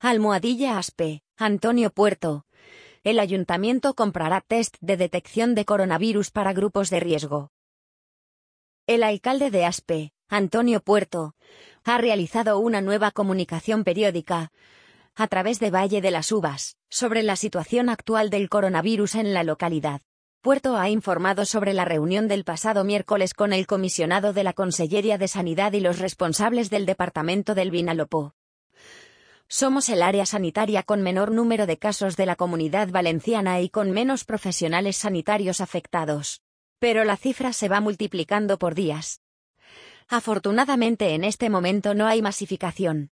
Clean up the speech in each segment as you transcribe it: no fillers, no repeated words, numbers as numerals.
Almohadilla Aspe, Antonio Puerto. El ayuntamiento comprará test de detección de coronavirus para grupos de riesgo. El alcalde de Aspe, Antonio Puerto, ha realizado una nueva comunicación periódica, a través de Valle de las Uvas, sobre la situación actual del coronavirus en la localidad. Puerto ha informado sobre la reunión del pasado miércoles con el comisionado de la Conselleria de Sanidad y los responsables del departamento del Vinalopó. Somos el área sanitaria con menor número de casos de la Comunidad Valenciana y con menos profesionales sanitarios afectados. Pero la cifra se va multiplicando por días. Afortunadamente en este momento no hay masificación.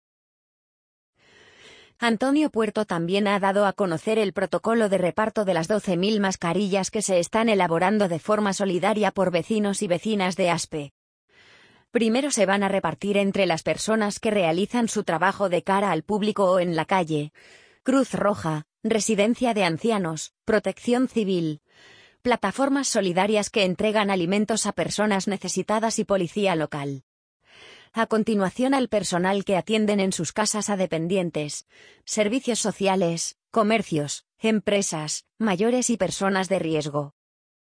Antonio Puerto también ha dado a conocer el protocolo de reparto de las 12.000 mascarillas que se están elaborando de forma solidaria por vecinos y vecinas de Aspe. Primero se van a repartir entre las personas que realizan su trabajo de cara al público o en la calle: Cruz Roja, Residencia de Ancianos, Protección Civil, plataformas solidarias que entregan alimentos a personas necesitadas y policía local. A continuación al personal que atienden en sus casas a dependientes, servicios sociales, comercios, empresas, mayores y personas de riesgo.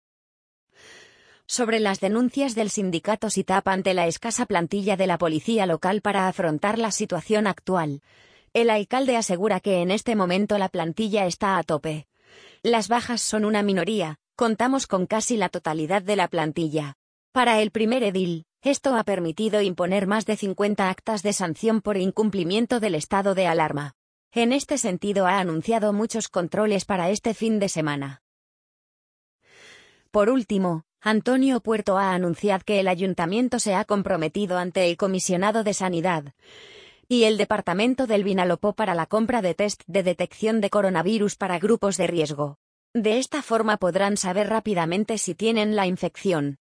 Sobre las denuncias del sindicato SITAP ante la escasa plantilla de la policía local para afrontar la situación actual, el alcalde asegura que en este momento la plantilla está a tope. Las bajas son una minoría, contamos con casi la totalidad de la plantilla. Para el primer edil, esto ha permitido imponer más de 50 actas de sanción por incumplimiento del estado de alarma. En este sentido ha anunciado muchos controles para este fin de semana. Por último, Antonio Puerto ha anunciado que el ayuntamiento se ha comprometido ante el comisionado de Sanidad y el departamento del Vinalopó para la compra de test de detección de coronavirus para grupos de riesgo. De esta forma podrán saber rápidamente si tienen la infección.